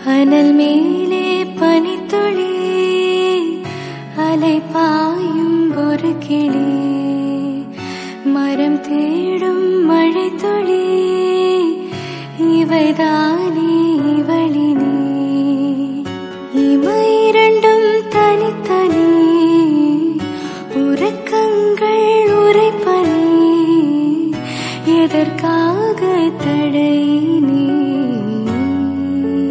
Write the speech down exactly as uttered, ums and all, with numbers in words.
அனல் மேலே பனித்துளி, அலை பாயும் ஒரு கிளி, மரம் தேடும் மழை துளி, இவைதானே இவளினே. இமை இரண்டும் தனித்தனி, உறக்கங்கள் உரைப்பனி, எதற்காக